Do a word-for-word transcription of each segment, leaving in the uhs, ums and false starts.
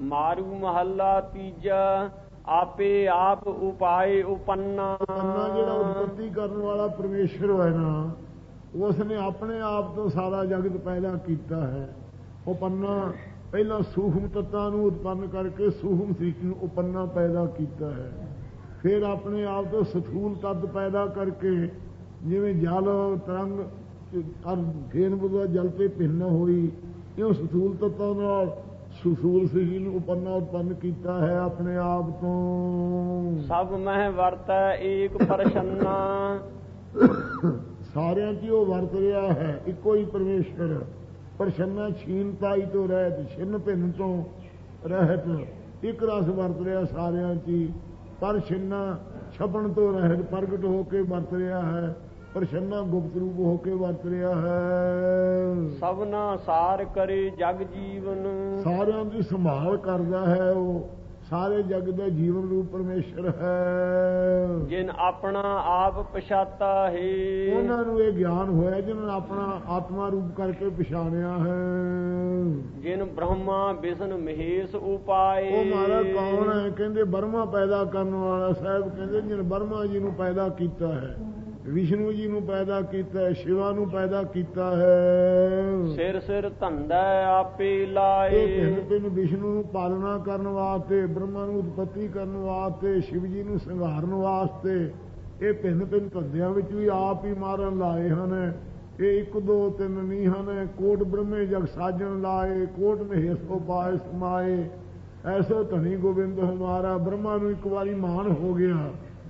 ਮਾਰੂ ਮਹੱਲਾ ਤੀਜਾ। ਆਪੇ ਆਪ ਉਪਾਏ ਉਪੰਨਾ। ਉਪੰਨਾ ਜਿਹੜਾ ਉਤਪਤੀ ਕਰਨ ਵਾਲਾ ਪਰਮੇਸ਼ਰ ਹੈ ਨਾ, ਉਸ ਨੇ ਆਪਣੇ ਆਪ ਤੋਂ ਸਾਰਾ ਜਗਤ ਪੈਦਾ ਕੀਤਾ ਹੈ। ਉਪੰਨਾ ਪਹਿਲਾਂ ਸੂਖਮ ਤੱਤਾਂ ਨੂੰ ਉਤਪੰਨ ਕਰਕੇ ਸੂਖਮ ਸ੍ਰਿਸ਼ਟੀ ਨੂੰ ਉਪੰਨਾ ਪੈਦਾ ਕੀਤਾ ਹੈ। ਫਿਰ ਆਪਣੇ ਆਪ ਤੋਂ ਸਥੂਲ ਤੱਤ ਪੈਦਾ ਕਰਕੇ, ਜਿਵੇਂ ਜਲ ਤਰੰਗ ਫੇਨ ਬੁੱਧਾ ਜਲ ਤੇ ਭਿੰਨ ਹੋਈ, ਇਉਂ ਸਥੂਲ ਤੱਤਾਂ ਨਾਲ ਸੂਖਮ ਸ੍ਰਿਸ਼ਟੀ ਨੂੰ ਉਪੰਨਾ ਉਤਪੰਨ ਕੀਤਾ ਹੈ ਆਪਣੇ ਆਪ ਤੋਂ। ਸਭ ਮਹਿ ਵਰਤੈ ਏਕ ਪ੍ਰਸੰਨਾ। ਸਾਰਿਆਂ 'ਚ ਉਹ ਵਰਤ ਰਿਹਾ ਹੈ, ਇੱਕੋ ਹੀ ਪਰਮੇਸ਼ਰ। ਪ੍ਰਸੰਨਾ ਛੀਨਤਾਈ ਤੋਂ ਰਹਿਤ, ਛਿੰਨ ਭਿੰਨ ਤੋਂ ਰਹਿਤ, ਇੱਕ ਰਸ ਵਰਤ ਰਿਹਾ ਸਾਰਿਆਂ 'ਚ ਹੀ। ਪਰ ਛਿੰਨਾ ਛਪਣ ਤੋਂ ਰਹਿਤ, ਪ੍ਰਗਟ ਹੋ ਕੇ ਵਰਤ ਰਿਹਾ ਹੈ। ਪ੍ਰਸੰਨਾ ਗੁਪਤ ਰੂਪ ਹੋ ਕੇ ਵਰਤ ਰਿਹਾ ਹੈ। ਸਭਨਾ ਸਾਰ ਕਰੇ ਜਗ ਜੀਵਨ। ਸਾਰਿਆਂ ਦੀ ਸੰਭਾਲ ਕਰਦਾ ਹੈ ਉਹ, ਸਾਰੇ ਜਗ ਦਾ ਜੀਵਨ ਰੂਪ ਪਰਮੇਸ਼ਰ ਹੈ। ਜਿਨ ਆਪਣਾ ਆਪ ਪਛਾਤਾ ਹੈ। ਉਹਨਾਂ ਨੂੰ ਇਹ ਗਿਆਨ ਹੋਇਆ ਜਿਨ੍ਹਾਂ ਨੇ ਆਪਣਾ ਆਤਮਾ ਰੂਪ ਕਰਕੇ ਪਛਾਣਿਆ ਹੈ। ਜਿਨ ਬ੍ਰਹਮਾ ਵਿਸ਼ਨ ਮਹੇਸ਼ ਉਪਾਏ। ਉਹ ਮਹਾਰਾਜ ਕੌਣ ਹੈ? ਕਹਿੰਦੇ ਬਰਮਾ ਪੈਦਾ ਕਰਨ ਵਾਲਾ ਸਾਹਿਬ। ਕਹਿੰਦੇ ਜਿਨ ਬਰਮਾ ਜੀ ਨੂੰ ਪੈਦਾ ਕੀਤਾ ਹੈ, ਵਿਸ਼ਨੂੰ ਜੀ ਨੂੰ ਪੈਦਾ ਕੀਤਾ ਹੈ, ਸ਼ਿਵਾ ਨੂੰ ਪੈਦਾ ਕੀਤਾ ਹੈ। ਸਿਰ ਸਿਰ ਧੰਦਾ ਆਪੇ ਲਾਏ। ਇਹ ਭਿੰਨ ਭਿੰਨ ਵਿਸ਼ਨੂੰ ਨੂੰ ਪਾਲਣਾ ਕਰਨ ਵਾਸਤੇ, ਬ੍ਰਹਮਾ ਨੂੰ ਉਤਪਤੀ ਕਰਨ ਵਾਸਤੇ, ਸ਼ਿਵ ਜੀ ਨੂੰ ਸੰਘਾਰਨ ਵਾਸਤੇ, ਇਹ ਭਿੰਨ ਭਿੰਨ ਧੰਦਿਆਂ ਵਿੱਚ ਵੀ ਆਪ ਹੀ ਮਾਰਨ ਲਾਏ ਹਨ। ਇਹ ਇੱਕ ਦੋ ਤਿੰਨ ਨਹੀਂ ਹਨ। ਕੋਟ ਬ੍ਰਹਮੇ ਜਗ ਸਾਜਣ ਲਾਏ, ਕੋਟ ਮਹੇਸ਼ ਕੋ ਪਾਏ ਸਮਾਏ। ਐਸੋ ਧਨੀ ਗੋਬਿੰਦ ਹਮਾਰਾ। ਬ੍ਰਹਮਾ ਨੂੰ ਇੱਕ ਵਾਰੀ ਮਾਣ ਹੋ ਗਿਆ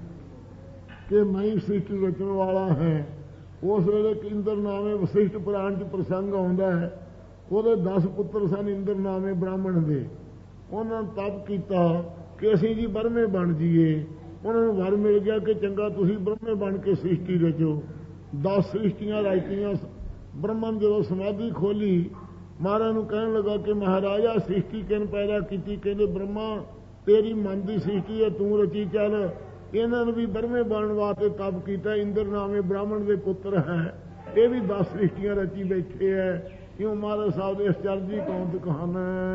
ਕਿ ਮੈਂ ਹੀ ਸ੍ਰਿਸ਼ਟੀ ਰਚਣ ਵਾਲਾ ਹੈ। ਉਸ ਵੇਲੇ ਇੰਦਰ ਨਾਮੇ ਵਸਿਸ਼ਟ ਪੁਰਾਣ 'ਚ ਪ੍ਰਸੰਗ ਆਉਂਦਾ ਹੈ। ਉਹਦੇ ਦਸ ਪੁੱਤਰ ਸਨ ਇੰਦਰ ਨਾਮੇ ਬ੍ਰਾਹਮਣ ਦੇ। ਉਹਨਾਂ ਨੇ ਤਪ ਕੀਤਾ ਕਿ ਅਸੀਂ ਜੀ ਬ੍ਰਹਮੇ ਬਣ ਜਾਈਏ। ਉਹਨਾਂ ਨੂੰ ਵਰ ਮਿਲ ਗਿਆ ਕਿ ਚੰਗਾ ਤੁਸੀਂ ਬ੍ਰਹਮੇ ਬਣ ਕੇ ਸ੍ਰਿਸ਼ਟੀ ਰਚੋ। ਦਸ ਸ੍ਰਿਸ਼ਟੀਆਂ ਰਚੀਆਂ। ਬ੍ਰਹਮਾ ਜਦੋਂ ਸਮਾਧੀ ਖੋਲੀ, ਮਹਾਰਾਜ ਨੂੰ ਕਹਿਣ ਲੱਗਾ ਕਿ ਮਹਾਰਾਜਾ ਸ੍ਰਿਸ਼ਟੀ ਕਿਨ ਪੈਦਾ ਕੀਤੀ? ਕਹਿੰਦੇ ਬ੍ਰਹਮਾ ਤੇਰੀ ਮਨ ਦੀ ਸ੍ਰਿਸ਼ਟੀ ਹੈ, ਤੂੰ ਰਚੀ ਚੱਲ। ਇਹਨਾਂ ਨੂੰ ਵੀ ਬ੍ਰਹਮੇ ਬਣਨ ਵਾਸਤੇ ਤਪ ਕੀਤਾ। ਇੰਦਰ ਨਾਮੇ ਬ੍ਰਾਹਮਣ ਦੇ ਪੁੱਤਰ ਹੈ, ਇਹ ਵੀ ਦਸ ਸ੍ਰਿਸ਼ਟੀਆਂ ਰਚੀ ਬੈਠੇ ਹੈ। ਕਿਉਂ ਮਹਾਰਾਜ ਸਾਹਿਬ ਦੇ ਚਰਜੀ ਕੌਂਤ ਕਹਾਣ।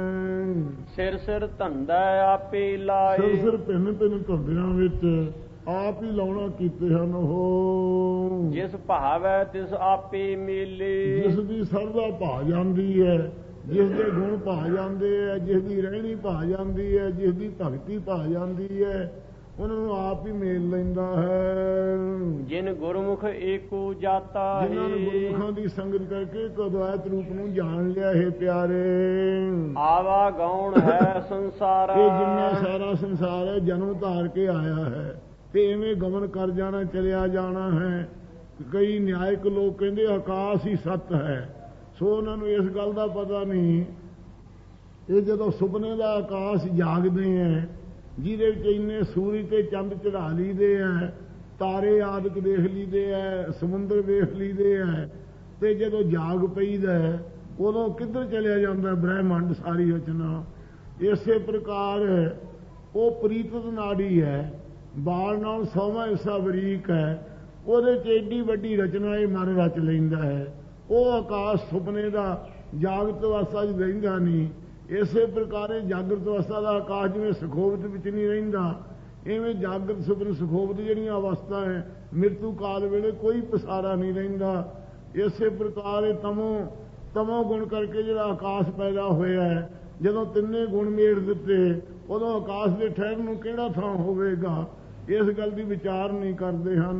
ਸਿਰ ਸਿਰ ਧੰਦਾ ਆਪੇ ਲਾਏ। ਸਿਰ ਸਿਰ ਭਿੰਨ ਭਿੰਨ ਧੰਦਿਆਂ ਵਿੱਚ ਆਪ ਹੀ ਲਾਉਣਾ ਕੀਤੇ ਹਨ ਉਹ। ਜਿਸ ਭਾਵੈ ਤਿਸ ਆਪੇ ਮੇਲੇ। ਜਿਸ ਦੀ ਸਰਦਾ ਭਾ ਜਾਂਦੀ ਹੈ, ਜਿਸ ਦੇ ਗੁਣ ਭਾ ਜਾਂਦੇ ਹੈ, ਜਿਸ ਦੀ ਰਹਿਣੀ ਭਾ ਜਾਂਦੀ ਹੈ, ਜਿਸ ਦੀ ਭਗਤੀ ਭਾ ਜਾਂਦੀ ਹੈ, ਉਹਨਾਂ ਨੂੰ ਆਪ ਹੀ ਮੇਲ ਲੈਂਦਾ ਹੈ। ਜਿਨ ਗੁਰਮੁਖ ਏਕੋ ਜਾਤਾ ਹੈ। ਜਿਨ੍ਹਾਂ ਨੇ ਗੁਰਮੁਖਾਂ ਦੀ ਸੰਗਤ ਕਰਕੇ ਅਦਵੈਤ ਰੂਪ ਨੂੰ ਜਾਣ ਲਿਆ ਹੈ ਪਿਆਰੇ। ਆਵਾ ਗੌਣ ਹੈ ਸੰਸਾਰ। ਇਹ ਜਿੰਨਾ ਸਾਰਾ ਸੰਸਾਰ ਹੈ ਜਨਮ ਧਾਰ ਕੇ ਆਇਆ ਹੈ ਤੇ ਐਵੇਂ ਗਮਨ ਕਰ ਜਾਣਾ, ਚਲਿਆ ਜਾਣਾ ਹੈ। ਕਈ ਨਿਆਇਕ ਲੋਕ ਕਹਿੰਦੇ ਆਕਾਸ਼ ਹੀ ਸੱਤ ਹੈ, ਸੋ ਉਹਨਾਂ ਨੂੰ ਇਸ ਗੱਲ ਦਾ ਪਤਾ ਨਹੀਂ। ਇਹ ਜਦੋਂ ਸੁਪਨੇ ਦਾ ਆਕਾਸ਼ ਜਾਗਦੇ ਹੈ, ਜਿਹਦੇ ਵਿੱਚ ਇੰਨੇ ਸੂਰਜ ਤੇ ਚੰਦ ਚੜਾ ਲਈਦੇ ਹੈ, ਤਾਰੇ ਆਦਿਕ ਦੇਖ ਲਈਦੇ ਹੈ, ਸਮੁੰਦਰ ਵੇਖ ਲਈਦੇ ਹੈ, ਤੇ ਜਦੋਂ ਜਾਗ ਪਈਦਾ ਉਦੋਂ ਕਿੱਧਰ ਚਲਿਆ ਜਾਂਦਾ ਬ੍ਰਹਿਮੰਡ ਸਾਰੀ ਰਚਨਾ। ਇਸੇ ਪ੍ਰਕਾਰ ਉਹ ਪ੍ਰੀਤਤ ਨਾੜੀ ਹੈ, ਬਾਲ ਨਾਲ ਸੌਵਾਂ ਹਿੱਸਾ ਬਰੀਕ ਹੈ, ਉਹਦੇ 'ਚ ਏਡੀ ਵੱਡੀ ਰਚਨਾ ਇਹ ਮਨ ਰਚ ਲੈਂਦਾ ਹੈ। ਉਹ ਆਕਾਸ਼ ਸੁਪਨੇ ਦਾ ਜਾਗਤ ਅਵਸਥਾ 'ਚ ਰਹਿੰਦਾ ਨਹੀਂ। ਇਸੇ ਪ੍ਰਕਾਰ ਜਾਗਰਤ ਅਵਸਥਾ ਦਾ ਆਕਾਸ਼ ਜਿਵੇਂ ਸੁਖੋਵਤ ਵਿੱਚ ਨਹੀਂ ਰਹਿੰਦਾ, ਇਵੇਂ ਜਾਗਰਤ ਸੁਪਨ ਸੁਖੋਵਤ ਜਿਹੜੀਆਂ ਅਵਸਥਾ ਹੈ, ਮ੍ਰਿਤੂ ਕਾਲ ਵੇਲੇ ਕੋਈ ਪਸਾਰਾ ਨਹੀਂ ਰਹਿੰਦਾ। ਇਸੇ ਪ੍ਰਕਾਰ ਇਹ ਤਮੋ ਤਮੋ ਗੁਣ ਕਰਕੇ ਜਿਹੜਾ ਆਕਾਸ਼ ਪੈਦਾ ਹੋਇਆ ਹੈ, ਜਦੋਂ ਤਿੰਨੇ ਗੁਣ ਮੇੜ ਦਿੱਤੇ ਉਦੋਂ ਆਕਾਸ਼ ਦੇ ਠਹਿਰਨ ਨੂੰ ਕਿਹੜਾ ਥਾਂ ਹੋਵੇਗਾ, ਇਸ ਗੱਲ ਦੀ ਵਿਚਾਰ ਨਹੀਂ ਕਰਦੇ ਹਨ।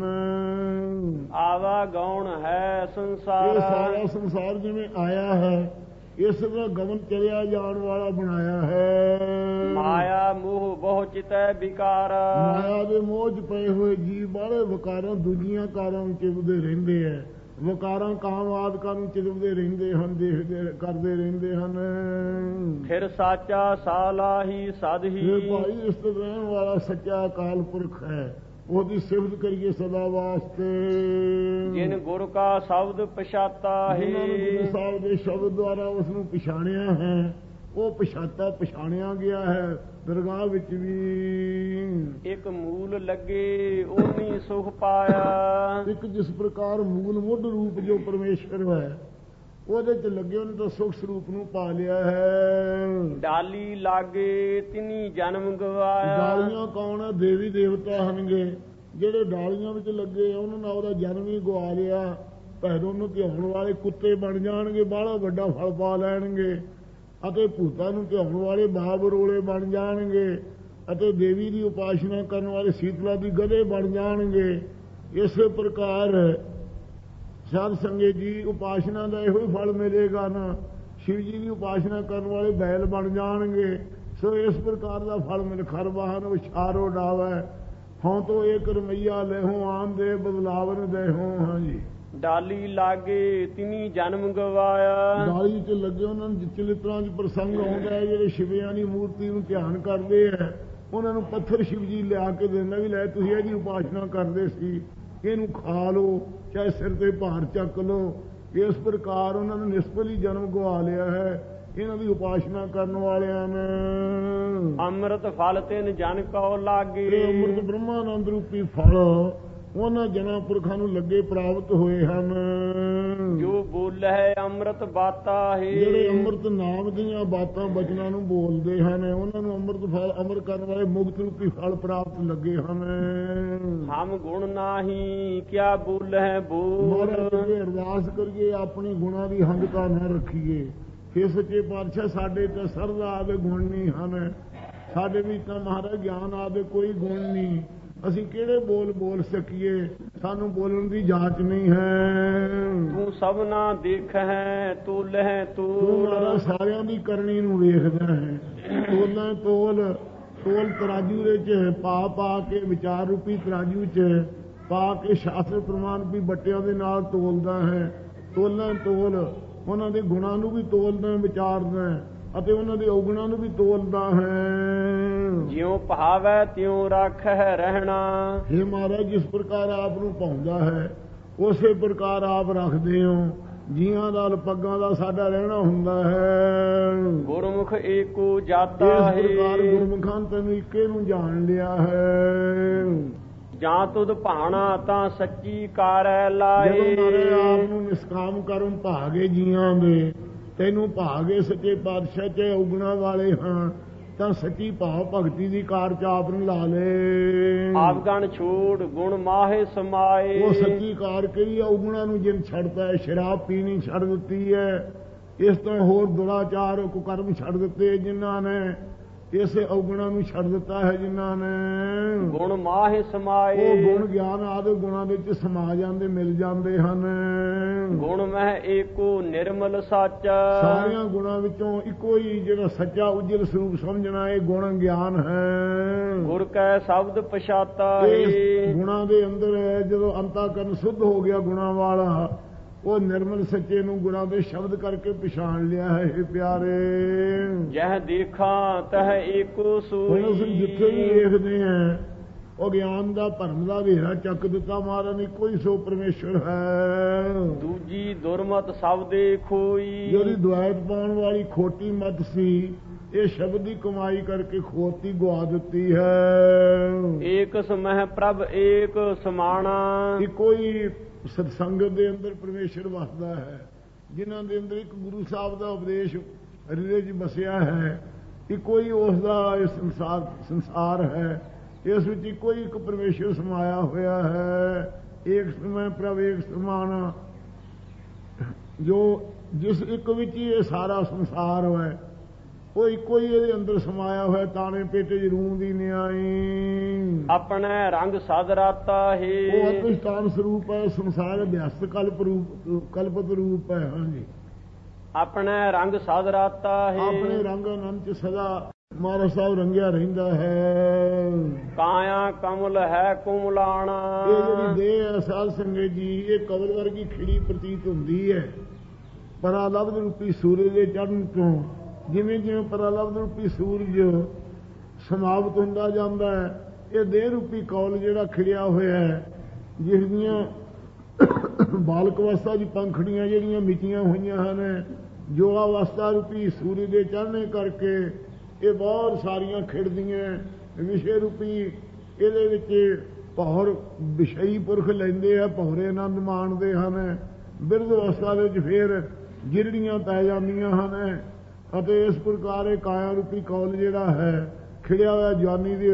ਆਵਾ ਗੌਣ ਹੈ ਸੰਸਾਰ। ਇਹ ਸਾਰਾ ਸੰਸਾਰ ਜਿਵੇਂ ਆਇਆ ਹੈ, ਇਸ ਦਾ ਗਮਨ ਚਲਿਆ ਜਾਣ ਵਾਲਾ ਬਣਾਇਆ ਹੈ। ਮਾਇਆ ਮੋਹ ਬਹੁ ਚਿਤੈ ਵਿਕਾਰ। ਮਾਇਆ ਦੇ ਮੋਹ 'ਚ ਪਏ ਹੋਏ ਜੀਵ ਬਾਹਲੇ ਵਿਕਾਰਾਂ ਦੂਜੀਆਂ ਕਾਰਾਂ ਨੂੰ ਚਿਤਵਦੇ ਰਹਿੰਦੇ ਹੈ। ਵਿਕਾਰਾਂ ਕਾਮ ਆਦਿਕਾਂ ਨੂੰ ਚਿਤਵਦੇ ਰਹਿੰਦੇ ਹਨ, ਦੇਖਦੇ ਕਰਦੇ ਰਹਿੰਦੇ ਹਨ। ਫਿਰ ਸਾਚਾ ਸਾਲਾਹੀ ਸਦਹੀ। ਇਹ ਭਾਈ ਇਸ ਤੋਂ ਰਹਿਣ ਵਾਲਾ ਸੱਚਾ ਅਕਾਲ ਪੁਰਖ ਹੈ, ਉਹਦੀ ਸਿਫਤ ਕਰੀਏ ਸਦਾ ਵਾਸਤੇ। ਜਿਨ ਗੁਰ ਕਾ ਸ਼ਬਦ ਪਛਾਤਾ ਹੈ। ਜਿਨ੍ਹਾਂ ਨੂੰ ਗੁਰੂ ਸਾਹਿਬ ਦੇ ਸ਼ਬਦ ਦੁਆਰਾ ਉਸ ਨੂੰ ਪਛਾਣਿਆ ਹੈ, ਉਹ ਪਛਾਤਾ ਪਛਾਣਿਆ ਗਿਆ ਹੈ ਦਰਗਾਹ ਵਿੱਚ ਵੀ। ਇੱਕ ਮੂਲ ਲੱਗੇ ਉਹਨੀ ਸੁਖ ਪਾਇਆ। ਇੱਕ ਜਿਸ ਪ੍ਰਕਾਰ ਮੂਲ ਮੁੱਢ ਰੂਪ ਜੋ ਪਰਮੇਸ਼ਰ ਹੈ, ਉਹਦੇ ਚ ਲੱਗੇ ਉਹਨੇ ਤਾਂ ਸੁਖ ਸਰੂਪ ਨੂੰ ਪਾ ਲਿਆ ਹੈ। ਡਾਲੀ ਲਾਗੇ ਤਿਨੀ ਜਨਮ ਗਵਾਇਆ। ਡਾਲੀਆਂ ਕੌਣ ਹੈ? ਦੇਵੀ ਦੇਵਤਾ ਹਨਗੇ। ਜਿਹੜੇ ਡਾਲੀਆਂ ਵਿੱਚ ਲੱਗੇ ਉਹਨਾਂ ਨੇ ਉਹਦਾ ਜਨਮ ਹੀ ਗਵਾ ਲਿਆ। ਭੈਰੋ ਨੂੰ ਧਿਆਉਣ ਵਾਲੇ ਕੁੱਤੇ ਬਣ ਜਾਣਗੇ, ਬਾਹਲਾ ਵੱਡਾ ਫਲ ਪਾ ਲੈਣਗੇ। ਅਤੇ ਭੂਤਾਂ ਨੂੰ ਧਿਆਉਣ ਵਾਲੇ ਬਾਬ ਰੋਲੇ ਬਣ ਜਾਣਗੇ। ਅਤੇ ਦੇਵੀ ਦੀ ਉਪਾਸਨਾ ਕਰਨ ਵਾਲੇ ਸੀਤਲਾ ਦੀ ਗਧੇ ਬਣ ਜਾਣਗੇ। ਇਸੇ ਪ੍ਰਕਾਰ ਸਾਧ ਸੰਗਤ ਜੀ ਉਪਾਸਨਾ ਦਾ ਇਹੋ ਹੀ ਫਲ ਮਿਲੇਗਾ ਨਾ। ਸ਼ਿਵ ਜੀ ਦੀ ਉਪਾਸਨਾ ਕਰਨ ਵਾਲੇ ਬੈਲ ਬਣ ਜਾਣਗੇ। ਸੋ ਇਸ ਪ੍ਰਕਾਰ ਦਾ ਫਲ ਮਿਲ ਖਰ ਵਾਹਨ ਉਛਾਰੋ ਡਾਵੈ, ਹੋਂ ਤੋਂ ਇੱਕ ਰਮਈਆ ਲੈਹੋ ਆਨ ਦੇ ਬਦਲਾਵਨ ਦੇਹੋ। ਹਾਂਜੀ, ਡਾਲੀ ਲਾਗੇ ਤਿਨੀ ਜਨਮ ਗਵਾਇਆ। ਡਾਲੀ ਚ ਲੱਗੇ ਉਹਨਾਂ ਨੂੰ ਚਲਿਤਰਾਂ ਚ ਪ੍ਰਸੰਗ ਆਉਂਦਾ ਹੈ। ਜਿਹੜੇ ਸ਼ਿਵਿਆਂ ਦੀ ਮੂਰਤੀ ਨੂੰ ਧਿਆਨ ਕਰਦੇ ਹੈ ਉਹਨਾਂ ਨੂੰ ਪੱਥਰ ਸ਼ਿਵ ਜੀ ਲਿਆ ਕੇ ਦਿੰਦਾ ਵੀ ਲੈ ਤੁਸੀਂ ਇਹਦੀ ਉਪਾਸਨਾ ਕਰਦੇ ਸੀ, ਇਹਨੂੰ ਖਾ ਲਓ, ਚਾਹੇ ਸਿਰ ਤੇ ਭਾਰ ਚੱਕ ਲਓ। ਇਸ ਪ੍ਰਕਾਰ ਉਹਨਾਂ ਨੇ ਨਿਸਫਲ ਹੀ ਜਨਮ ਗਵਾ ਲਿਆ ਹੈ ਇਹਨਾਂ ਦੀ ਉਪਾਸਨਾ ਕਰਨ ਵਾਲਿਆਂ ਨੇ। ਅੰਮ੍ਰਿਤ ਫਲ ਤਿਨ ਜਨ ਕਉ ਲਾਗੇ। ਇਹ ਅੰਮ੍ਰਿਤ ਬ੍ਰਹਮਾਨੰਦ ਰੂਪੀ ਫਲ ਉਹਨਾਂ ਜਨਾਂ ਪੁਰਖਾਂ ਨੂੰ ਲੱਗੇ ਪ੍ਰਾਪਤ ਹੋਏ ਹਨ। ਜੋ ਬੋਲੇ ਅੰਮ੍ਰਿਤ ਬਾਤਾ ਹੈ। ਜਿਹੜੇ ਅੰਮ੍ਰਿਤ ਨਾਮ ਦੀਆਂ ਬਾਤਾਂ ਬਚਨਾਂ ਨੂੰ ਬੋਲਦੇ ਹਨ ਉਹਨਾਂ ਨੂੰ ਅੰਮ੍ਰਿਤ ਫਲ ਅਮਰ ਕਰਨ ਵਾਲੇ ਮੁਕਤ ਰੂਪੀ ਫਲ ਪ੍ਰਾਪਤ ਲੱਗੇ ਹਨ। ਹਮ ਗੁਣ ਨਾਹੀ ਕਿਆ ਬੋਲੇ ਬੋਲ। ਮਹਾਰਾਜ ਜੀ ਅਰਦਾਸ ਕਰੀਏ ਆਪਣੇ ਗੁਣਾਂ ਦੀ ਹੰਗਤਾ ਨਾ ਰੱਖੀਏ। हे ਸੱਚੇ ਪਾਤਸ਼ਾਹ ਸਾਡੇ ਤਾਂ ਸਰਦਾ ਆਦੇ ਗੁਣ ਨਹੀਂ ਹਨ। ਸਾਡੇ ਵਿੱਚ ਤਾਂ ਮਹਾਰਾਜ ਗਿਆਨ ਆਦੇ ਕੋਈ ਗੁਣ ਨਹੀਂ। ਅਸੀਂ ਕਿਹੜੇ ਬੋਲ ਬੋਲ ਸਕੀਏ? ਸਾਨੂੰ ਬੋਲਣ ਦੀ ਜਾਂਚ ਨਹੀਂ ਹੈ। ਤੂੰ ਸਭਨਾ ਦੇਖ ਹੈ ਤੋਲ ਹੈ ਤੋਲ। ਸਾਰਿਆਂ ਦੀ ਕਰਨੀ ਨੂੰ ਵੇਖਦਾ ਹੈ। ਤੋਲਾਂ ਤੋਲ ਤੋਲ ਤਰਾਜੂ ਦੇ ਚ ਪਾ ਪਾ ਕੇ ਵਿਚਾਰ ਰੂਪੀ ਤਰਾਜੂ ਚ ਪਾ ਕੇ ਸ਼ਾਸਤਰ ਪ੍ਰਮਾਣ ਵੀ ਬੱਟਿਆਂ ਦੇ ਨਾਲ ਤੋਲਦਾ ਹੈ। ਤੋਲਾਂ ਤੋਲ ਉਹਨਾਂ ਦੇ ਗੁਣਾਂ ਨੂੰ ਵੀ ਤੋਲਦਾ ਵਿਚਾਰਦਾ ਅਤੇ ਉਹਨਾਂ ਦੇ ਔਗੁਣਾਂ ਨੂੰ ਵੀ ਤੋਲਦਾ ਹੈ। ਜਿਉਂ ਭਾਵੈ ਤਿਉਂ ਰੱਖੈ ਰਹਿਣਾ। हे ਮਹਾਰਾਜ ਜਿਸ ਪ੍ਰਕਾਰ ਆਪ ਨੂੰ ਪਾਉਂਦਾ ਹੈ ਉਸੇ ਪ੍ਰਕਾਰ ਆਪ ਰੱਖਦੇ ਹੋ। ਜੀਆਂ ਦਾ ਪੱਗਾਂ ਦਾ ਸਾਡਾ ਰਹਿਣਾ ਹੁੰਦਾ ਹੈ। ਗੁਰਮੁਖ ਏਕੋ ਜਾਤਾ ਹੈ। ਇਸ ਪ੍ਰਕਾਰ ਗੁਰਮੁਖਾਂ ਤੈਨੂੰ ਇੱਕੇ ਨੂੰ ਜਾਣ ਲਿਆ ਹੈ। ਜਾਂ ਤੁਧ ਭਾਣਾ ਤਾਂ ਸੱਚੀ ਕਾਰੈ ਲਾਏ। ਜਦੋਂ ਮਾਰੇ ਆਪ ਨੂੰ ਨਿਸਕਾਮ ਕਰਮ ਭਾਗੇ ਜੀਆਂ ਦੇ ਤੈਨੂੰ ਭਾਗੇ ਸੱਚੇ ਪਾਤਸ਼ਾਹ ਚ ਔਗੁਣਾ ਵਾਲੇ ਹਾਂ ਤਾਂ ਸੱਚੀ ਭਾਵ ਭਗਤੀ ਦੀ ਕਾਰ ਚ ਆਪ ਨੂੰ ਲਾ ਲੈ। ਆਵਗਣ ਛੋੜ ਗੁਣ ਮਾਹੇ ਸਮਾਏ। ਉਹ ਸੱਚੀ ਕਾਰ ਕਹੀ ਔਗੁਣਾ ਨੂੰ ਜਿਨ ਛੱਡਦਾ ਹੈ। ਸ਼ਰਾਬ ਪੀਣੀ ਛੱਡ ਦਿੱਤੀ ਹੈ। ਇਸ ਤੋਂ ਹੋਰ ਦੁਰਾਚਾਰ ਕੁਕਰਮ ਛੱਡ ਦਿੱਤੇ ਜਿਨ੍ਹਾਂ ਨੇ। ਇਸੇ ਔਗੁਣਾ ਨੂੰ ਛੱਡ ਦਿੱਤਾ ਹੈ ਜਿਨ੍ਹਾਂ ਨੇ। ਗੁਣ ਮਾਹੇ ਸਮਾਏ। ਉਹ ਗੁਣ ਗਿਆਨ ਆਦਿ ਗੁਣਾਂ ਵਿੱਚ ਸਮਾ ਜਾਂਦੇ ਮਿਲ ਜਾਂਦੇ ਹਨ। ਗੁਣ ਮਹਿ ਏਕੋ ਨਿਰਮਲ ਸੱਚ। ਸਾਰਿਆਂ ਗੁਣਾਂ ਵਿੱਚੋਂ ਇੱਕੋ ਹੀ ਜਿਹੜਾ ਸੱਚਾ ਉਜਲ ਸਰੂਪ ਸਮਝਣਾ ਇਹ ਗੁਣ ਗਿਆਨ ਹੈ। ਗੁਰ ਕੈ ਸ਼ਬਦ ਪਛਾਤਾ ਹੈ। ਗੁਣਾਂ ਦੇ ਅੰਦਰ ਹੈ ਜਦੋਂ ਅੰਤःਕਰਨ ਸੁੱਧ ਹੋ ਗਿਆ ਗੁਣਾਂ ਵਾਲਾ ਉਹ ਨਿਰਮਲ ਸੱਚੇ ਨੂੰ ਗੁਣਾਂ ਦੇ ਸ਼ਬਦ ਕਰਕੇ ਪਛਾਣ ਲਿਆ ਹੈ। ਇਹ ਪਿਆਰੇ ਜਹ ਦੇਖਾਂ ਤਹ ਏਕੋ ਸੋਈ। ਹੁਣ ਅਸੀਂ ਜਿੱਥੇ ਵੀ ਵੇਖਦੇ ਹਾਂ ਉਹ ਗਿਆਨ ਦਾ ਭਰਮ ਦਾ ਹਨੇਰਾ ਚੱਕ ਦਿੱਤਾ। ਮਹਾਰਾਜ ਨੇ ਕੋਈ ਸੋ ਪਰਮੇਸ਼ਰ ਹੈ। ਦੂਜੀ ਦੁਰਮਤ ਸਭ ਦੇ ਖੋਈ। ਜਿਹੜੀ ਦੁਆਇਤ ਪਾਉਣ ਵਾਲੀ ਖੋਟੀ ਮਤ ਸੀ ਇਹ ਸ਼ਬਦ ਦੀ ਕਮਾਈ ਕਰਕੇ ਖੋਤੀ ਗਵਾ ਦਿੱਤੀ ਹੈ। ਏਕ ਸਮਹਿ ਪ੍ਰਭ ਏਕ ਸਮਾਣਾ। ਇੱਕੋ ਹੀ ਸਤਸੰਗਤ ਦੇ ਅੰਦਰ ਪਰਮੇਸ਼ਰ ਵਸਦਾ ਹੈ। ਜਿਨ੍ਹਾਂ ਦੇ ਅੰਦਰ ਇੱਕ ਗੁਰੂ ਸਾਹਿਬ ਦਾ ਉਪਦੇਸ਼ ਹਿਰਦੇ 'ਚ ਬਸਿਆ ਹੈ। ਇੱਕੋ ਹੀ ਉਸ ਦਾ ਇਹ ਸੰਸਾਰ ਸੰਸਾਰ ਹੈ। ਇਸ ਵਿੱਚ ਇੱਕੋ ਹੀ ਇੱਕ ਪਰਮੇਸ਼ਰ ਸਮਾਇਆ ਹੋਇਆ ਹੈ। ਏਕ ਸਮੈ ਪ੍ਰਭ ਏਕ ਸਮਾਣਾ। ਜੋ ਜਿਸ ਇੱਕ ਵਿੱਚ ਹੀ ਇਹ ਸਾਰਾ ਸੰਸਾਰ ਹੈ ਉਹ ਇੱਕੋ ਹੀ ਇਹਦੇ ਅੰਦਰ ਸਮਾਇਆ ਹੋਇਆ। ਤਾਣੇ ਪੇਟੇ 'ਚ ਰੂਹ ਦੀ ਨਿਆਈ ਆਪਣੇ ਰੰਗ ਸਦ ਰਾਤਾ ਹੈ। ਉਹ ਅਦਿਸ਼ਟਾਨ ਸਰੂਪ ਹੈ। ਸੰਸਾਰ ਅਭਿਅਸਤ ਕਲਪ ਰੂਪ ਕਲਪਤ ਰੂਪ ਹੈ। ਹਾਂਜੀ ਆਪਣੇ ਰੰਗ ਸਦ ਰਾਤਾ ਹੈ। ਆਪਣੇ ਰੰਗ ਅਨੰਤ ਸਦਾ ਮਹਾਰਾਜ ਸਾਹਿਬ ਰੰਗਿਆ ਰਹਿੰਦਾ ਹੈ। ਕਾਇਆ ਕਮਲ ਹੈ ਕੁਮਲਾਣਾ। ਇਹ ਜਿਹੜੀ ਦੇਹ ਹੈ ਸਾਧ ਸੰਗਤ ਜੀ ਇਹ ਕਮਲ ਵਰਗੀ ਖਿੜੀ ਪ੍ਰਤੀਤ ਹੁੰਦੀ ਹੈ। ਪਰਾਲਬਧ ਰੂਪੀ ਸੂਰਜ ਦੇ ਚੜ੍ਹਨ ਤੋਂ ਜਿਵੇਂ ਜਿਵੇਂ ਪਰਾਲਬਧ ਰੂਪੀ ਸੂਰਜ ਸਮਾਪਤ ਹੁੰਦਾ ਜਾਂਦਾ ਹੈ ਇਹ ਦੇਹ ਰੂਪੀ ਕੌਲ ਜਿਹੜਾ ਖਿੜਿਆ ਹੋਇਆ ਹੈ ਜਿਸ ਦੀਆਂ ਬਾਲਕ ਅਵਸਥਾ ਦੀ ਪੰਖੜੀਆਂ ਜਿਹੜੀਆਂ ਮਿਚੀਆਂ ਹੋਈਆਂ ਹਨ ਜੋ ਅਵਸਥਾ ਰੂਪੀ ਸੂਰਜ ਦੇ ਚੜ੍ਹਨੇ ਕਰਕੇ ਇਹ ਬਹੁਤ ਸਾਰੀਆਂ ਖਿੜਦੀਆਂ ਵਿਸ਼ੇ ਰੂਪੀ ਇਹਦੇ ਵਿੱਚ ਭੌਰ ਵਿਸ਼ਈ ਪੁਰਖ ਲੈਂਦੇ ਆ ਭੌਰੇ ਆਨੰਦ ਮਾਣਦੇ ਹਨ। ਬਿਰਧ ਅਵਸਥਾ ਦੇ ਵਿੱਚ ਫੇਰ ਗਿਰੜੀਆਂ ਪੈ ਜਾਂਦੀਆਂ ਹਨ। ਅਤੇ ਇਸ ਪ੍ਰਕਾਰ ਇਹ ਕਾਇਆ ਰੂਪੀ ਕੌਲ ਜਿਹੜਾ ਹੈ ਖਿੜਿਆ ਹੋਇਆ ਜਵਾਨੀ ਦੇ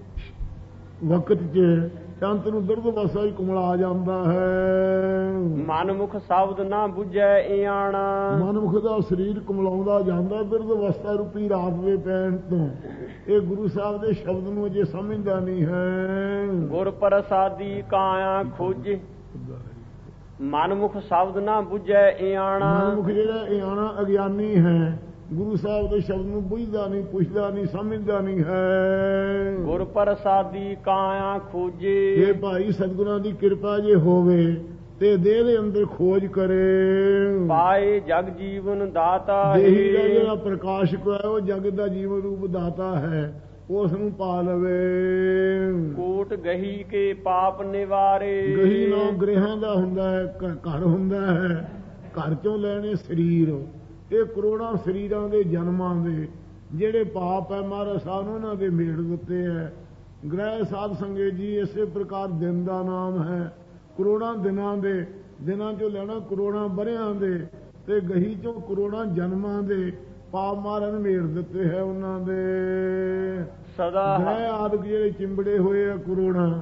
ਵਕਤ 'ਚ ਅੰਤ ਨੂੰ ਦਰਦ ਵਸਾ ਹੀ ਕੁਮਲਾ ਜਾਂਦਾ ਹੈ। ਮਨਮੁਖ ਸ਼ਬਦ ਨਾ ਬੁਝੈ ਇਆਣਾ, ਮਨਮੁਖ ਦਾ ਸਰੀਰ ਕੁਮਲਾਉਂਦਾ ਜਾਂਦਾ ਬਿਰਧ ਅਵਸਥਾ ਰੂਪੀ ਰਾਤ ਦੇ ਪੈਣ ਤੋਂ। ਇਹ ਗੁਰੂ ਸਾਹਿਬ ਦੇ ਸ਼ਬਦ ਨੂੰ ਅਜੇ ਸਮਝਦਾ ਨਹੀਂ ਹੈ। ਗੁਰ ਪ੍ਰਸਾਦੀ ਕਾਇਆ ਖੋਜ, ਮਨਮੁਖ ਸ਼ਬਦ ਨਾ ਬੁਝੈ ਇਆਣਾ। ਮਨਮੁਖ ਜਿਹੜਾ ਇਆਣਾ ਅਗਿਆਨੀ ਹੈ, ਗੁਰੂ ਸਾਹਿਬ ਦੇ ਸ਼ਬਦ ਨੂੰ ਬੁਝਦਾ ਨਹੀਂ, ਪੁੱਛਦਾ ਨਹੀਂ, ਸਮਝਦਾ ਨਹੀਂ ਹੈ। ਗੁਰ ਪ੍ਰਸਾਦੀ ਕਾਇਆ ਖੋਜੇ, ਇਹ ਭਾਈ ਸਤਿਗੁਰਾਂ ਦੀ ਕਿਰਪਾ ਜੇ ਹੋਵੇ ਤੇ ਦੇਹ ਦੇ ਅੰਦਰ ਖੋਜ ਕਰੇ। ਪਾਏ ਜਗ ਜੀਵਨ ਦਾਤਾ ਦੇਹੀ ਦਾ ਜਿਹੜਾ ਪ੍ਰਕਾਸ਼ਕ ਹੈ ਉਹ ਜਗਤ ਦਾ ਜੀਵਨ ਰੂਪ ਦਾਤਾ ਹੈ, ਉਸ ਨੂੰ ਪਾ ਲਵੇ। ਕੋਟ ਗਹੀ ਕੇ ਪਾਪ ਨਿਵਾਰੇ, ਗਹੀ ਨਾ ਗ੍ਰਹਿਾਂ ਦਾ ਹੁੰਦਾ ਹੈ, ਘਰ ਹੁੰਦਾ ਹੈ, ਘਰ ਚੋਂ ਲੈਣੇ ਸਰੀਰ। ਇਹ ਕਰੋੜਾਂ ਸਰੀਰਾਂ ਦੇ ਜਨਮਾਂ ਦੇ ਜਿਹੜੇ ਪਾਪ ਹੈ ਮਹਾਰਾਜ ਸਾਹਿਬ ਨੇ ਉਹਨਾਂ ਦੇ ਮੇੜ ਦਿੱਤੇ ਹੈ। ਗ੍ਰਹਿ ਸਾਧ ਸੰਗਤ ਜੀ ਇਸੇ ਪ੍ਰਕਾਰ ਦਿਨ ਦਾ ਨਾਮ ਹੈ। ਕਰੋੜਾਂ ਦਿਨਾਂ ਦੇ ਦਿਨਾਂ ਚੋਂ ਲੈਣਾ ਕਰੋੜਾਂ ਵਰਿਆਂ ਦੇ, ਤੇ ਗਹੀ ਚੋਂ ਕਰੋੜਾਂ ਜਨਮਾਂ ਦੇ ਪਾਪ ਮਹਾਰਾਜ ਨੇ ਮੇੜ ਦਿੱਤੇ ਹੈ ਉਹਨਾਂ ਦੇ। ਸਦਾ ਗ੍ਰਹਿ ਆਦਿ ਜਿਹੜੇ ਚਿੰਬੜੇ ਹੋਏ ਆ ਕਰੋੜਾਂ,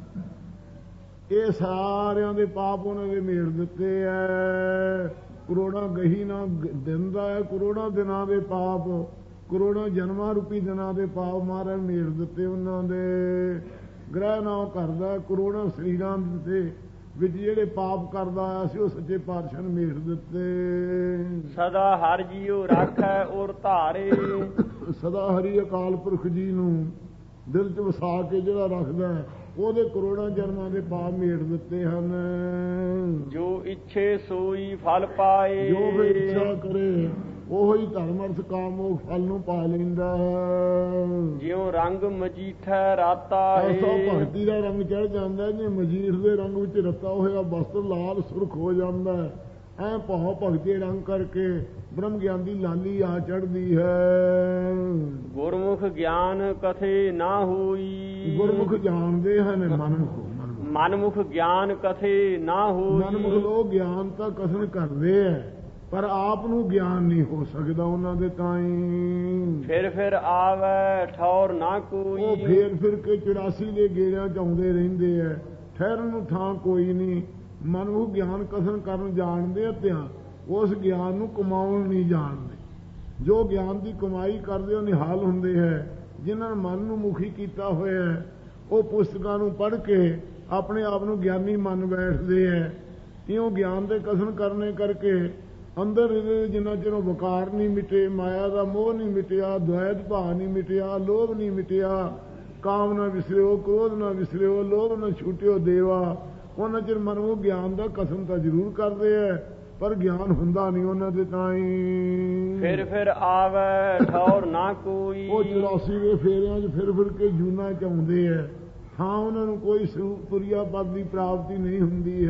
ਇਹ ਸਾਰਿਆਂ ਦੇ ਪਾਪ ਉਹਨਾਂ ਦੇ ਮੇੜ ਦਿੱਤੇ ਹੈ। ਕਰੋੜਾਂ ਗਹੀ ਨਾ ਦਿਨ ਦਾ ਹੈ, ਕਰੋੜਾਂ ਦਿਨਾਂ ਦੇ ਪਾਪ, ਕਰੋੜਾਂ ਜਨਮਾਂ ਰੂਪੀ ਦਿਨਾਂ ਦੇ ਪਾਪ ਮਹਾਰਾਜ ਮੇੜ ਦਿੱਤੇ ਉਹਨਾਂ ਦੇ। ਗ੍ਰਹਿ ਨਾ ਕਰਦਾ ਕਰੋੜਾਂ ਸਰੀਰਾਂ ਦੇ ਵਿੱਚ ਜਿਹੜੇ ਪਾਪ ਕਰਦਾ ਆਇਆ ਸੀ ਉਹ ਸੱਚੇ ਪਾਤਸ਼ਾਹ ਨੇ ਮੇੜ ਦਿੱਤੇ। ਸਦਾ ਹਰ ਜੀਉ ਰਾਖੈ ਔਰ ਧਾਰੇ, ਸਦਾ ਹਰੀ ਅਕਾਲ ਪੁਰਖ ਜੀ ਨੂੰ ਦਿਲ 'ਚ ਵਸਾ ਕੇ ਜਿਹੜਾ ਰੱਖਦਾ ਉਹਦੇ ਕਰੋੜਾਂ ਜਨਮਾਂ ਦੇ ਪਾਪ ਮੇੜ ਦਿੱਤੇ ਹਨ। ਜੋ ਇੱਛੇ ਸੋਈ ਫਲ ਪਾਏ, ਜੋ ਫਿਰ ਇੱਛਾ ਕਰੇ ਉਹੋ ਹੀ ਧਰਮ ਅਰਥ ਕਾਮ ਉਹ ਫਲ ਨੂੰ ਪਾ ਲੈਂਦਾ ਹੈ। ਜਿਉ ਰੰਗ ਮਜੀਠੈ ਰਾਤਾ ਐਸਾ ਹੈ, ਭਗਤੀ ਦਾ ਰੰਗ ਚੜ ਜਾਂਦਾ ਜੇ ਮਜੀਠ ਦੇ ਰੰਗ ਵਿੱਚ ਰੱਤਾ ਹੋਇਆ ਵਸਤਰ ਲਾਲ ਸੁਰਖ ਹੋ ਜਾਂਦਾ ਹੈ। ਐ ਭਾਵ ਭਗਤੀ ਰੰਗ ਕਰਕੇ ਬ੍ਰਹਮ ਗਿਆਨ ਦੀ ਲਾਲੀ ਆ ਚੜ੍ਹਦੀ ਹੈ। ਗੁਰਮੁਖ ਗਿਆਨ ਕਥੇ ਨਾ ਹੋਈ, ਗੁਰਮੁਖ ਜਾਣਦੇ ਹਨ ਮਨਮੁਖ ਮਨਮੁਖ ਗਿਆਨ ਕਥੇ ਨਾ ਹੋਈ। ਮਨਮੁਖ ਲੋਕ ਗਿਆਨ ਤਾਂ ਕਥਨ ਕਰਦੇ ਹੈ ਪਰ ਆਪ ਨੂੰ ਗਿਆਨ ਨਹੀਂ ਹੋ ਸਕਦਾ ਉਹਨਾਂ ਦੇ ਤਾਈਂ। ਫਿਰ ਫਿਰ ਆਵੈ ਠੌਰ ਨਾ ਕੋਈ, ਉਹ ਫੇਰ ਫਿਰ ਕੇ ਚੁਰਾਸੀ ਦੇ ਗੇੜਿਆਂ ਚ ਆਉਂਦੇ ਰਹਿੰਦੇ ਐ, ਠਹਿਰਨ ਨੂੰ ਥਾਂ ਕੋਈ ਨਹੀਂ। ਮਨਮੁਖ ਗਿਆਨ ਕਥਨ ਕਰਨ ਜਾਣਦੇ ਆ ਧਿਆਨ, ਉਸ ਗਿਆਨ ਨੂੰ ਕਮਾਉਣ ਨਹੀਂ ਜਾਣਦੇ। ਜੋ ਗਿਆਨ ਦੀ ਕਮਾਈ ਕਰਦੇ ਉਹ ਨਿਹਾਲ ਹੁੰਦੇ ਹੈ। ਜਿਨ੍ਹਾਂ ਨੇ ਮਨ ਨੂੰ ਮੁਖੀ ਕੀਤਾ ਹੋਇਆ ਹੈ ਉਹ ਪੁਸਤਕਾਂ ਨੂੰ ਪੜ੍ਹ ਕੇ ਆਪਣੇ ਆਪ ਨੂੰ ਗਿਆਨੀ ਮੰਨ ਬੈਠਦੇ ਹੈ। ਇਉਂ ਗਿਆਨ ਦੇ ਕਥਨ ਕਰਨੇ ਕਰਕੇ ਅੰਦਰ ਜਿੰਨਾ ਚਿਰ ਵਕਾਰ ਨਹੀਂ ਮਿਟੇ, ਮਾਇਆ ਦਾ ਮੋਹ ਨਹੀਂ ਮਿਟਿਆ, ਦੁਆਇਤ ਭਾਅ ਨਹੀਂ ਮਿਟਿਆ, ਲੋਭ ਨਹੀਂ ਮਿਟਿਆ, ਕਾਮ ਨਾ ਵਿਸਰਿਓ, ਕ੍ਰੋਧ ਨਾ ਵਿਸਰਿਓ, ਲੋਭ ਨਾ ਛੂਟਿਓ ਦੇਵਾ, ਉਹਨਾਂ ਚਿਰ ਮਨਮੁਖ ਗਿਆਨ ਦਾ ਕਥਨ ਤਾਂ ਜ਼ਰੂਰ ਕਰਦੇ ਹੈ ਪਰ ਗਿਆਨ ਹੁੰਦਾ ਨਹੀਂ ਉਹਨਾਂ ਦੇ ਤਾਈਂ। ਫਿਰ ਫਿਰ ਆਵੈ ਠੌਰ ਨਾ ਕੋਈ, ਉਹ ਚੁਰਾਸੀ ਦੇ ਫੇਰਿਆਂ 'ਚ ਫਿਰ ਫਿਰ ਕੇ ਜੂਨਾ ਚ ਆਉਂਦੇ ਹੈ, ਥਾਂ ਉਹਨਾਂ ਨੂੰ ਕੋਈ ਸਰੂਪ ਤੁਰਿਆ ਪਦ ਦੀ ਪ੍ਰਾਪਤੀ ਨਹੀਂ ਹੁੰਦੀ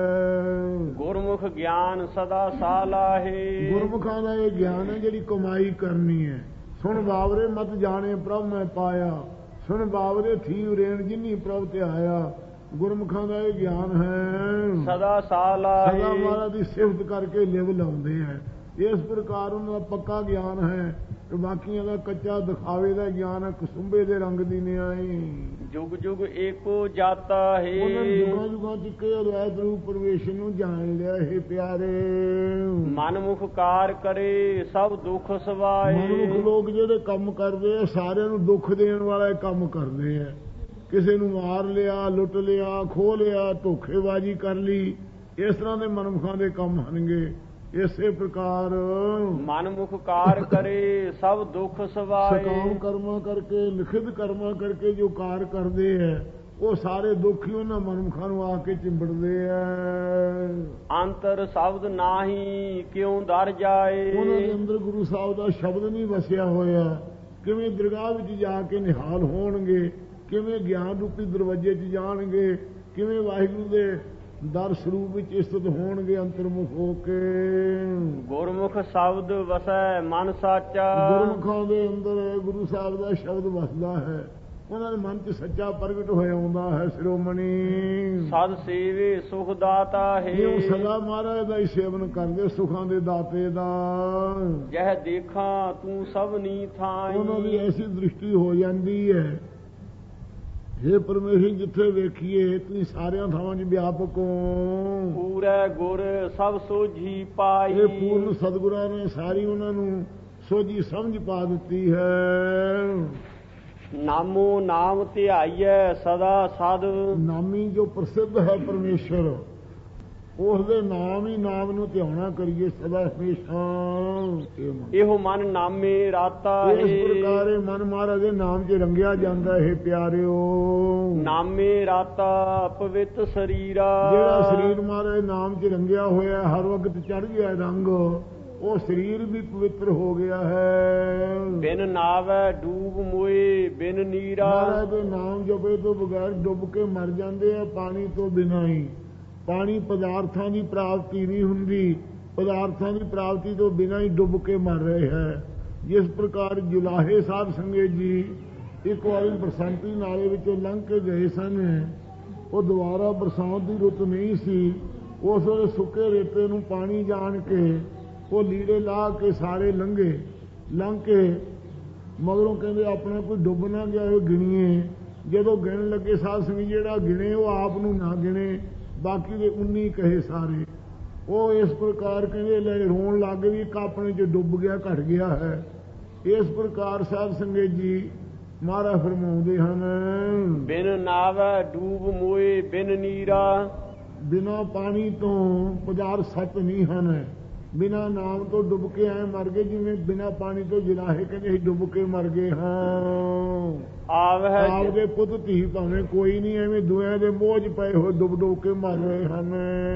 ਹੈ। ਗੁਰਮੁਖ ਗਿਆਨ ਸਦਾ ਸਾਲਾਹੇ, ਗੁਰਮੁਖਾਂ ਦਾ ਇਹ ਗਿਆਨ ਹੈ ਜਿਹੜੀ ਕਮਾਈ ਕਰਨੀ ਹੈ। ਸੁਣ ਬਾਵਰੇ ਮਤ ਜਾਣੇ ਪ੍ਰਭ ਮੈਂ ਪਾਇਆ, ਸੁਣ ਬਾਵਰੇ ਥੀ ਉਰੇਣ ਜਿਨੀ ਪ੍ਰਭ ਤੇ ਆਇਆ। ਗੁਰਮੁਖਾਂ ਦਾ ਇਹ ਗਿਆਨ ਹੈ ਸਦਾ ਸਾਲਾਹੇ, ਸਦਾ ਮਹਾਰਾਜ ਦੀ ਸਿਫਤ ਕਰਕੇ ਲਿਵ ਲਾਉਂਦੇ ਹੈ। ਇਸ ਪ੍ਰਕਾਰ ਉਹਨਾਂ ਦਾ ਪੱਕਾ ਗਿਆਨ ਹੈ ਤੇ ਬਾਕੀਆਂ ਦਾ ਕੱਚਾ ਦਿਖਾਵੇ ਦਾ ਗਿਆਨ ਹੈ। ਕਸੁੰਬੇ ਦੇ ਰੰਗ ਦੀ ਨਿਆਈ, ਜੁਗ ਜੁਗ ਏਕੋ ਜਾਤਾ ਹੈ। ਉਹਨਾਂ ਨੇ ਜੁਗਾਂ ਜੁਗਾਂ ਚਿੱਕੇ ਅਦਵੈਤ ਰੂਪ ਪ੍ਰਵੇਸ਼ ਨੂੰ ਜਾਣ ਲਿਆ। ਇਹ ਪਿਆਰੇ ਮਨਮੁਖ ਕਾਰ ਕਰੇ ਸਭ ਦੁੱਖ ਸਵਾਏ, ਮਨਮੁਖ ਲੋਕ ਜਿਹੜੇ ਕੰਮ ਕਰਦੇ ਆ ਸਾਰਿਆਂ ਨੂੰ ਦੁੱਖ ਦੇਣ ਵਾਲਾ ਕੰਮ ਕਰਦੇ ਆ। ਕਿਸੇ ਨੂੰ ਮਾਰ ਲਿਆ, ਲੁੱਟ ਲਿਆ, ਖੋਹ ਲਿਆ, ਧੋਖੇਬਾਜ਼ੀ ਕਰ ਲਈ, ਇਸ ਤਰ੍ਹਾਂ ਦੇ ਮਨਮੁਖਾਂ ਦੇ ਕੰਮ ਹਨਗੇ। ਇਸੇ ਪ੍ਰਕਾਰ ਮਨਮੁਖ ਕਾਰ ਕਰੇ ਸਭ ਦੁੱਖ ਸਵਾਏ, ਸਕਾਮ ਕਰਮਾਂ ਕਰਕੇ, ਲਿਖਿਤ ਕਰਮਾਂ ਕਰਕੇ ਜੋ ਕਾਰ ਕਰਦੇ ਹੈ ਉਹ ਸਾਰੇ ਦੁੱਖ ਹੀ ਉਹਨਾਂ ਮਨਮੁਖਾਂ ਨੂੰ ਆ ਕੇ ਚਿੰਬੜਦੇ ਆ। ਅੰਤਰ ਸ਼ਬਦ ਨਾਹੀ ਕਿਉਂ ਦਰ ਜਾਏ, ਉਹਨਾਂ ਦੇ ਅੰਦਰ ਗੁਰੂ ਸਾਹਿਬ ਦਾ ਸ਼ਬਦ ਨਹੀਂ ਵਸਿਆ ਹੋਇਆ। ਕਿਵੇਂ ਦਰਗਾਹ ਵਿੱਚ ਜਾ ਕੇ ਨਿਹਾਲ ਹੋਣਗੇ, ਕਿਵੇਂ ਗਿਆਨ ਰੂਪੀ ਦਰਵਾਜ਼ੇ 'ਚ ਜਾਣਗੇ, ਕਿਵੇਂ ਵਾਹਿਗੁਰੂ ਦੇ ਦਰ ਸਰੂਪ ਵਿੱਚ ਇਸਤਤ ਹੋਣਗੇ ਅੰਤਰਮੁਖ ਹੋ ਕੇ। ਗੁਰਮੁਖ ਸ਼ਬਦ ਵਸੈ ਮਨ ਸਾਚਾ, ਗੁਰਮੁਖਾਂ ਦੇ ਅੰਦਰ ਗੁਰੂ ਸਾਹਿਬ ਦਾ ਸ਼ਬਦ ਵਸਦਾ ਹੈ, ਉਹਨਾਂ ਦੇ ਮਨ 'ਚ ਸੱਚਾ ਪ੍ਰਗਟ ਹੋਇਆ ਆਉਂਦਾ ਹੈ ਸ਼੍ਰੋਮਣੀ। ਸਦ ਸੇਵੇ ਸੁਖ ਦਾਤਾ ਹੈ, ਇਹ ਸਦਾ ਮਹਾਰਾਜ ਦਾ ਹੀ ਸੇਵਨ ਕਰਦੇ, ਸੁਖਾਂ ਦੇ ਦਾਤੇ ਦਾ। ਜਹ ਦੇਖਾਂ ਤੂੰ ਸਭਨੀ ਥਾਈ, ਉਹਨਾਂ ਦੀ ਐਸੀ ਦ੍ਰਿਸ਼ਟੀ ਹੋ ਜਾਂਦੀ ਹੈ, हे ਪਰਮੇਸ਼ਰ ਜਿੱਥੇ ਵੇਖੀਏ ਤੁਸੀਂ ਸਾਰਿਆਂ ਥਾਵਾਂ 'ਚ ਵਿਆਪਕ ਹੋ। ਪੂਰੇ ਗੁਰ ਸਭ ਸੋਝੀ ਪਾਈ, ਇਹ ਪੂਰਨ ਸਤਿਗੁਰਾਂ ਨੇ ਸਾਰੀ ਉਹਨਾਂ ਨੂੰ ਸੋਝੀ ਸਮਝ ਪਾ ਦਿੱਤੀ ਹੈ। ਨਾਮੋ ਨਾਮ ਧਿਆਈਐ ਸਦਾ ਸਦ, ਨਾਮੀ ਜੋ ਪ੍ਰਸਿੱਧ ਹੈ ਪਰਮੇਸ਼ਰ, ਉਸ ਦੇ ਨਾਮ ਹੀ ਨਾਮ ਨੂੰ ਧਿਆਉਣਾ ਕਰੀਏ ਸਦਾ ਹਮੇਸ਼ਾ। ਇਹੋ ਮਨ ਨਾਮੇ ਰਾਤਾ ਹੈ, ਇਸ ਪ੍ਰਕਾਰ ਇਹ ਮਨ ਮਹਾਰਾਜ ਦੇ ਨਾਮ 'ਚ ਰੰਗਿਆ ਜਾਂਦਾ ਹੈ ਪਿਆਰਿਓ। ਨਾਮੇ ਰਾਤਾ ਪਵਿੱਤ ਸਰੀਰਾ, ਜਿਹੜਾ ਸਰੀਰ ਮਹਾਰਾਜ ਨਾਮ 'ਚ ਰੰਗਿਆ ਹੋਇਆ ਹਰ ਵਕਤ ਚੜ੍ਹ ਗਿਆ ਰੰਗ, ਉਹ ਸਰੀਰ ਵੀ ਪਵਿੱਤਰ ਹੋ ਗਿਆ ਹੈ। ਬਿਨ ਨਾਵੈ ਡੂਬ ਮੋਏ ਬਿਨ ਨੀਰਾ, ਮਹਾਰਾਜ ਦੇ ਨਾਮ ਜਪੇ ਤੋਂ ਬਗੈਰ ਡੁੱਬ ਕੇ ਮਰ ਜਾਂਦੇ ਆ ਪਾਣੀ ਤੋਂ ਬਿਨਾਂ ਹੀ। ਪਾਣੀ ਪਦਾਰਥਾਂ ਦੀ ਪ੍ਰਾਪਤੀ ਨਹੀਂ ਹੁੰਦੀ, ਪਦਾਰਥਾਂ ਦੀ ਪ੍ਰਾਪਤੀ ਤੋਂ ਬਿਨਾਂ ਹੀ ਡੁੱਬ ਕੇ ਮਰ ਰਹੇ ਹੈ। ਜਿਸ ਪ੍ਰਕਾਰ ਜੁਲਾਹੇ ਸਾਹਿਬ ਸੰਗਤ ਜੀ ਇੱਕ ਵਾਰੀ ਬਰਸਾਂਤੀ ਨਾਲੇ ਵਿੱਚੋਂ ਲੰਘ ਕੇ ਗਏ ਸਨ, ਉਹ ਦੁਬਾਰਾ ਬਰਸਾਤ ਦੀ ਰੁੱਤ ਨਹੀਂ ਸੀ, ਉਸ ਵੇਲੇ ਸੁੱਕੇ ਰੇਤੇ ਨੂੰ ਪਾਣੀ ਜਾਣ ਕੇ ਉਹ ਲੀੜੇ ਲਾ ਕੇ ਸਾਰੇ ਲੰਘੇ। ਲੰਘ ਕੇ ਮਗਰੋਂ ਕਹਿੰਦੇ ਆਪਣਾ ਕੋਈ ਡੁੱਬ ਨਾ ਗਿਆ ਉਹ ਗਿਣੀਏ। ਜਦੋਂ ਗਿਣ ਲੱਗੇ ਸਾਧ ਸੰਗਤ ਜਿਹੜਾ ਗਿਣੇ ਉਹ ਆਪ ਨੂੰ ਨਾ ਗਿਣੇ, ਬਾਕੀ ਦੇ ਉੱਨੀ ਕਹੇ ਸਾਰੇ। ਉਹ ਇਸ ਪ੍ਰਕਾਰ ਕਹਿੰਦੇ ਲੈ ਰੋਣ ਲੱਗ ਗਏ ਵੀ ਇੱਕ ਆਪਣੇ 'ਚ ਡੁੱਬ ਗਿਆ ਘਟ ਗਿਆ ਹੈ। ਇਸ ਪ੍ਰਕਾਰ ਸਾਧ ਸੰਗਤ ਜੀ ਮਹਾਰਾਜ ਫਰਮਾਉਂਦੇ ਹਨ, ਬਿਨ ਨਾਵੈ ਡੂਬ ਮੋਏ ਬਿਨ ਨੀਰਾ, ਬਿਨਾਂ ਪਾਣੀ ਤੋਂ ਪਦਾਰਥ ਸੱਤ ਨਹੀਂ ਹਨ। ਬਿਨਾਂ ਨਾਮ ਤੋਂ ਡੁੱਬ ਕੇ ਆਏ ਮਰ ਗਏ, ਜਿਵੇਂ ਬਿਨਾਂ ਪਾਣੀ ਤੋਂ ਜਲਾਹੇ ਕਹਿੰਦੇ ਅਸੀਂ ਡੁੱਬ ਕੇ ਮਰ ਗਏ ਹਾਂ। ਆਵ ਹੈ ਆਪਦੇ ਪੁੱਤ ਧੀ ਭਾਵੇਂ ਕੋਈ ਨਹੀਂ, ਐਵੇਂ ਦੁਆ ਦੇ ਮੋਹ 'ਚ ਪਏ ਹੋਏ ਡੁੱਬ ਡੁੱਬ ਕੇ ਮਰ ਰਹੇ ਹਨ।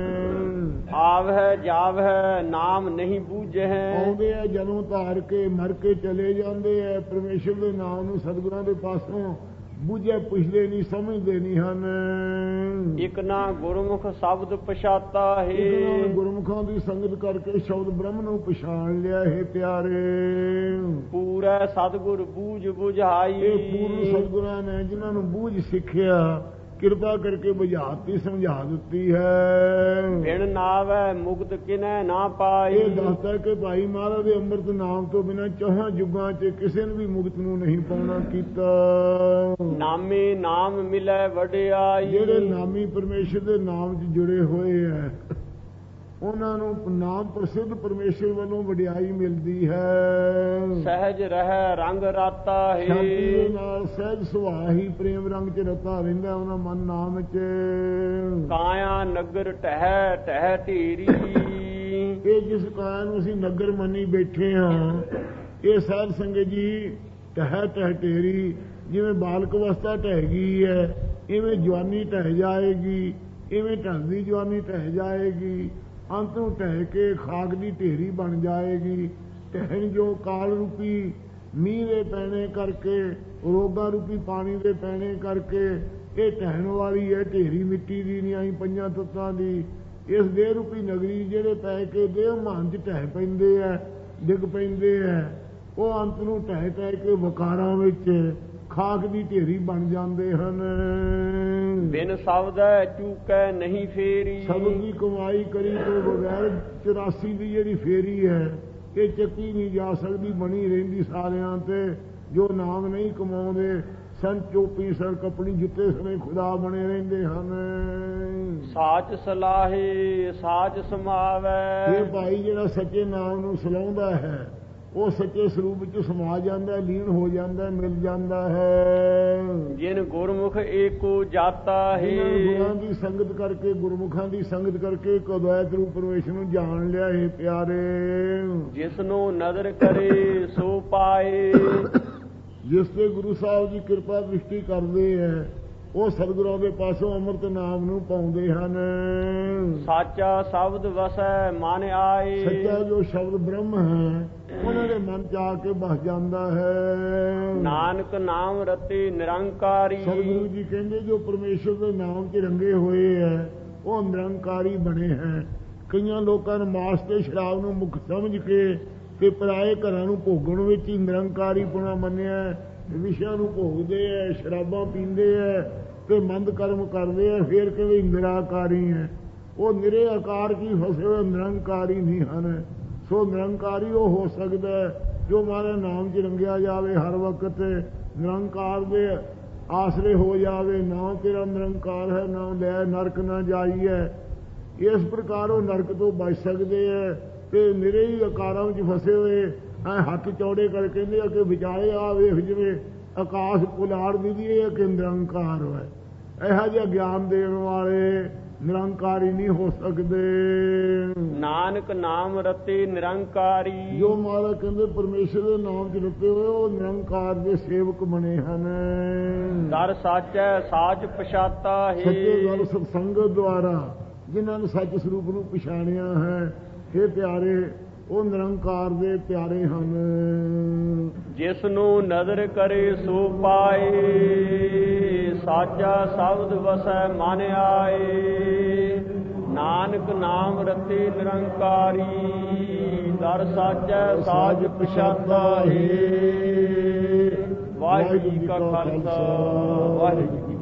ਆਵ ਹੈ ਜਾਵ ਹੈ ਨਾਮ ਨਹੀਂ ਬੂਝੇ, ਆਉਂਦੇ ਆ ਜਨਮ ਧਾਰ ਕੇ ਮਰ ਕੇ ਚਲੇ ਜਾਂਦੇ ਆ। ਪਰਮੇਸ਼ਰ ਦੇ ਨਾਮ ਨੂੰ ਸਤਿਗੁਰਾਂ ਦੇ ਪਾਸੋਂ ਬੁਝੇ ਪੁੱਛਦੇ ਨਹੀਂ, ਸਮਝਦੇ ਨਹੀਂ ਹਨ। ਇਕ ਨਾ ਗੁਰਮੁਖ ਸ਼ਬਦ ਪਛਾਤਾ ਹੈ, ਗੁਰਮੁਖਾਂ ਦੀ ਸੰਗਤ ਕਰਕੇ ਸ਼ਬਦ ਬ੍ਰਹਮ ਨੂੰ ਪਛਾਣ ਲਿਆ ਹੈ ਪਿਆਰੇ। ਪੂਰਾ ਸਤਿਗੁਰ ਬੂਝ ਬੁਝਾਈ, ਇਹ ਪੂਰਨ ਸਤਿਗੁਰਾਂ ਨੇ ਜਿਨ੍ਹਾਂ ਨੂੰ ਬੂਝ ਸਿੱਖਿਆ ਕਿਰਪਾ ਕਰਕੇ ਬੁਝਾਤੀ ਸਮਝਾ ਦਿੱਤੀ ਹੈ। ਬਿਨ ਨਾਵੈ ਮੁਕਤ ਕਿਨੈ ਨਾ ਪਾਈ, ਇਹ ਦੱਸਦਾ ਕਿ ਭਾਈ ਮਹਾਰਾਜ ਦੇ ਅੰਮ੍ਰਿਤ ਨਾਮ ਤੋਂ ਬਿਨਾਂ ਚੌਹਾਂ ਯੁੱਗਾਂ 'ਚ ਕਿਸੇ ਨੂੰ ਵੀ ਮੁਕਤ ਨੂੰ ਨਹੀਂ ਪਾਉਣਾ ਕੀਤਾ। ਨਾਮੇ ਨਾਮ ਮਿਲੈ ਵਡਿਆਈ, ਜਿਹੜੇ ਨਾਮੀ ਪਰਮੇਸ਼ਰ ਦੇ ਨਾਮ 'ਚ ਜੁੜੇ ਹੋਏ ਹੈ ਉਹਨਾਂ ਨੂੰ ਨਾਮ ਪ੍ਰਸਿੱਧ ਪਰਮੇਸ਼ਰ ਵੱਲੋਂ ਵਡਿਆਈ ਮਿਲਦੀ ਹੈ। ਸਹਿਜ ਰਹਿ ਰੰਗ ਰਾਤਾ ਹੈ, ਸ਼ਾਂਤੀ ਦੇ ਨਾਲ ਸਹਿਜ ਸੁਭਾਅ ਹੀ ਪ੍ਰੇਮ ਰੰਗ 'ਚ ਰਤਾ ਰਹਿੰਦਾ ਉਹਨਾਂ ਮਨ ਨਾਮ 'ਚ। ਕਾਇਆ ਨਗਰ ਟਹਿ ਟਹਿ ਢੇਰੀ, ਇਹ ਜਿਸ ਕਾਇਆ ਨੂੰ ਅਸੀਂ ਨਗਰ ਮੰਨੀ ਬੈਠੇ ਹਾਂ, ਇਹ ਸਾਧ ਸੰਗਤ ਜੀ ਟਹਿ ਟਹਿ ਢੇਰੀ, ਜਿਵੇਂ ਬਾਲਕ ਅਵਸਥਾ ਢਹਿ ਗਈ ਹੈ ਇਵੇਂ ਜਵਾਨੀ ਢਹਿ ਜਾਏਗੀ, ਇਵੇਂ ਢਲਦੀ ਜਵਾਨੀ ਢਹਿ ਜਾਏਗੀ, ਅੰਤ ਨੂੰ ਢਹਿ ਕੇ ਖਾਕ ਦੀ ਢੇਰੀ ਬਣ ਜਾਏਗੀ। ਢਹਿਣ ਜੋ ਕਾਲ ਰੂਪੀ ਮੀਂਹ ਦੇ ਪੈਣੇ ਕਰਕੇ, ਰੋਗਾਂ ਰੂਪੀ ਪਾਣੀ ਦੇ ਪੈਣੇ ਕਰਕੇ ਇਹ ਢਹਿਣ ਵਾਲੀ ਹੈ ਢੇਰੀ, ਮਿੱਟੀ ਦੀ ਨਹੀਂ ਆਈ ਪੰਜਾਂ ਤੱਤਾਂ ਦੀ। ਇਸ ਦੇਹ ਰੂਪੀ ਨਗਰੀ ਜਿਹੜੇ ਪੈ ਕੇ ਦੇਹ ਮਾਨ 'ਚ ਢਹਿ ਪੈਂਦੇ ਆ, ਡਿੱਗ ਪੈਂਦੇ ਆ, ਉਹ ਅੰਤ ਨੂੰ ਢਹਿ ਢਹਿ ਕੇ ਵਕਾਰਾਂ ਵਿੱਚ ਖਾਕ ਦੀ ਢੇਰੀ ਬਣ ਜਾਂਦੇ ਹਨ। ਬਿਨ ਸ਼ਬਦੈ ਚੂਕੈ ਨਹੀਂ ਫੇਰੀ, ਸ਼ਬਦ ਦੀ ਕਮਾਈ ਕਰੀ ਤੋਂ ਬਗੈਰ ਚੁਰਾਸੀ ਦੀ ਜਿਹੜੀ ਫੇਰੀ ਹੈ ਇਹ ਚੱਕੀ ਨਹੀਂ ਜਾ ਸਕਦੀ, ਬਣੀ ਰਹਿੰਦੀ ਸਾਰਿਆਂ ਤੇ। ਜੋ ਨਾਮ ਨਹੀਂ ਕਮਾਉਂਦੇ ਸਨ ਚੋਪੀ ਸੜਕ ਆਪਣੀ ਜੁੱਤੇ ਸਣੇ ਖੁਦਾ ਬਣੇ ਰਹਿੰਦੇ ਹਨ। ਸਾਚ ਸਲਾਹੇ ਸਾਚ ਸਮਾਵੈ, ਇਹ ਭਾਈ ਜਿਹੜਾ ਸੱਚੇ ਨਾਮ ਨੂੰ ਸਲਾਉਂਦਾ ਹੈ ਉਹ ਸੱਚੇ ਸਰੂਪ ਵਿੱਚ ਸਮਾ ਜਾਂਦਾ, ਲੀਨ ਹੋ ਜਾਂਦਾ, ਮਿਲ ਜਾਂਦਾ ਹੈ। ਜਿਨ ਗੁਰਮੁਖ ਏਕੋ ਜਾਤਾ ਹੈ, ਗੁਰਾਂ ਦੀ ਸੰਗਤ ਕਰਕੇ, ਗੁਰਮੁਖਾਂ ਦੀ ਸੰਗਤ ਕਰਕੇ ਅਦਵੈਤ ਰੂਪ ਪਰਮੇਸ਼ਰ ਨੂੰ ਜਾਣ ਲਿਆ ਹੈ ਪਿਆਰੇ। ਜਿਸਨੂੰ ਨਦਰ ਕਰੇ ਸੋ ਪਾਏ, ਜਿਸ ਤੇ ਗੁਰੂ ਸਾਹਿਬ ਦੀ ਕਿਰਪਾ ਦ੍ਰਿਸ਼ਟੀ ਕਰਦੇ ਹੈ ਉਹ ਸਤਿਗੁਰਾਂ ਦੇ ਪਾਸੋਂ ਅੰਮ੍ਰਿਤ ਨਾਮ ਨੂੰ ਪਾਉਂਦੇ ਹਨ। ਸਾਚਾ ਸ਼ਬਦ ਵਸੈ ਮਨ ਆਏ, ਸੱਚਾ ਜੋ ਸ਼ਬਦ ਬ੍ਰਹਮ ਹੈ ਉਹਨਾਂ ਦੇ ਮਨ 'ਚ ਆ ਕੇ ਬਸ ਜਾਂਦਾ ਹੈ। ਨਾਨਕ ਨਾਮ ਰਤੇ ਨਿਰੰਕਾਰੀ, ਸਤਿਗੁਰੂ ਜੀ ਕਹਿੰਦੇ ਜੋ ਪਰਮੇਸ਼ਰ ਦੇ ਨਾਮ 'ਚ ਰੰਗੇ ਹੋਏ ਹੈ ਉਹ ਨਿਰੰਕਾਰੀ ਬਣੇ ਹੈ। ਕਈਆਂ ਲੋਕਾਂ ਨੇ ਮਾਸ ਤੇ ਸ਼ਰਾਬ ਨੂੰ ਮੁੱਖ ਸਮਝ ਕੇ ਤੇ ਪਰਾਏ ਘਰਾਂ ਨੂੰ ਭੋਗਣ ਵਿੱਚ ਹੀ ਨਿਰੰਕਾਰੀ ਪੁਣਾ ਮੰਨਿਆ। ਵਿਸ਼ਿਆਂ ਨੂੰ ਭੋਗਦੇ ਐ, ਸ਼ਰਾਬਾਂ ਪੀਂਦੇ ਐ ਤੇ ਮੰਦ ਕਰਮ ਕਰਦੇ ਐ, ਫੇਰ ਕਹਿੰਦੇ ਨਿਰਾਕਾਰੀ ਹੈ। ਉਹ ਨਿਰੇ ਆਕਾਰ ਕੀ ਫਸੇ ਹੋਏ ਨਿਰੰਕਾਰੀ ਨਹੀਂ ਹਨ। ਸੋ ਨਿਰੰਕਾਰੀ ਉਹ ਹੋ ਸਕਦਾ ਜੋ ਮਾਰੇ ਨਾਮ 'ਚ ਰੰਗਿਆ ਜਾਵੇ, ਹਰ ਵਕਤ ਨਿਰੰਕਾਰ ਦੇ ਆਸਰੇ ਹੋ ਜਾਵੇ। ਨਾਮ ਤੇਰਾ ਨਿਰੰਕਾਰ ਹੈ, ਨਾਮ ਲੈ ਨਰਕ ਨਾ ਜਾਈਏ। ਇਸ ਪ੍ਰਕਾਰ ਉਹ ਨਰਕ ਤੋਂ ਬਚ ਸਕਦੇ ਹੈ। ਤੇ ਨਿਰੇ ਹੀ ਆਕਾਰਾਂ ਵਿੱਚ ਫਸੇ ਹੋਏ ਐ ਹੱਥ ਚੌੜੇ ਕਰ ਕਹਿੰਦੇ ਆ ਕਿ ਵਿਚਾਰੇ ਆ ਵੇਖ ਜਿਵੇਂ ਆਕਾਸ਼ ਪੁਲਾੜ ਦੀ ਹੈ ਕਿ ਨਿਰੰਕਾਰ ਹੈ। ਇਹੋ ਜਿਹਾ ਗਿਆਨ ਦੇਣ ਵਾਲੇ ਨਿਰੰਕਾਰੀ ਨਹੀਂ ਹੋ ਸਕਦੇ। ਨਾਨਕ ਨਾਮ ਰਤੇ ਨਿਰੰਕਾਰੀ। ਜੋ ਮਹਾਰਾਜ ਕਹਿੰਦੇ ਪਰਮੇਸ਼ਰ ਦੇ ਨਾਮ 'ਚ ਰਤੇ ਹੋਏ ਉਹ ਨਿਰੰਕਾਰ ਦੇ ਸੇਵਕ ਬਣੇ ਹਨ। ਦਰ ਸਾਚੈ ਸਾਚ ਪਛਾਤਾ ਹੈ। ਸੱਚੇ ਦਰ ਸਤਸੰਗ ਦੁਆਰਾ ਜਿਨ੍ਹਾਂ ਨੇ ਸੱਚ ਸਰੂਪ ਨੂੰ ਪਛਾਣਿਆ ਹੈ, ਇਹ ਪਿਆਰੇ ਉਹ ਨਿਰੰਕਾਰ ਦੇ ਪਿਆਰੇ ਹਨ। ਜਿਸ ਨੂੰ ਨਦਰ ਕਰੇ ਸੋ ਪਾਏ, ਸਾਚਾ ਸ਼ਬਦ ਵਸੈ ਮਨ ਆਏ। ਨਾਨਕ ਨਾਮ ਰਤੇ ਨਿਰੰਕਾਰੀ, ਦਰ ਸਾਚੈ ਸਾਚ ਪਛਾਤਾ ਹੈ। ਵਾਹਿਗੁਰੂ ਜੀ ਕਾ ਖਾਲਸਾ, ਵਾਹਿਗੁਰੂ ਜੀ